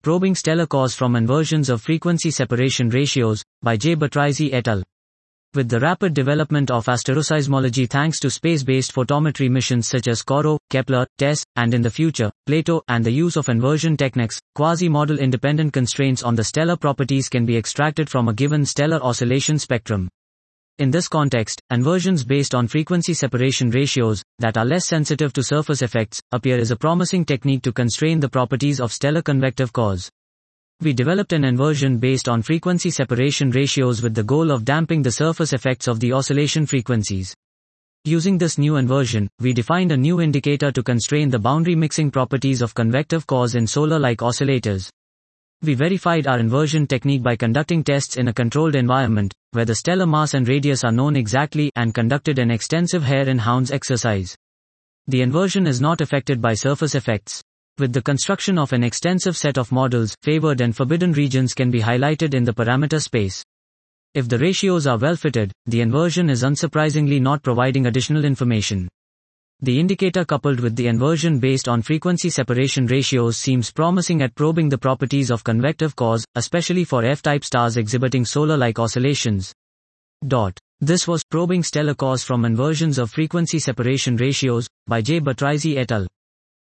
Probing Stellar Cores from Inversions of Frequency Separation Ratios, by J. Batraisi et al. With the rapid development of asteroseismology thanks to space-based photometry missions such as COROT, Kepler, TESS, and in the future, Plato, and the use of inversion techniques, quasi-model independent constraints on the stellar properties can be extracted from a given stellar oscillation spectrum. In this context, inversions based on frequency separation ratios, that are less sensitive to surface effects, appear as a promising technique to constrain the properties of stellar convective cores. We developed an inversion based on frequency separation ratios with the goal of damping the surface effects of the oscillation frequencies. Using this new inversion, we defined a new indicator to constrain the boundary mixing properties of convective cores in solar-like oscillators. We verified our inversion technique by conducting tests in a controlled environment, where the stellar mass and radius are known exactly, and conducted an extensive hare and hounds exercise. The inversion is not affected by surface effects. With the construction of an extensive set of models, favored and forbidden regions can be highlighted in the parameter space. If the ratios are well fitted, the inversion is unsurprisingly not providing additional information. The indicator coupled with the inversion based on frequency separation ratios seems promising at probing the properties of convective cores, especially for F-type stars exhibiting solar-like oscillations. This was Probing Stellar Cores from Inversions of Frequency Separation Ratios, by J. Batraisi et al.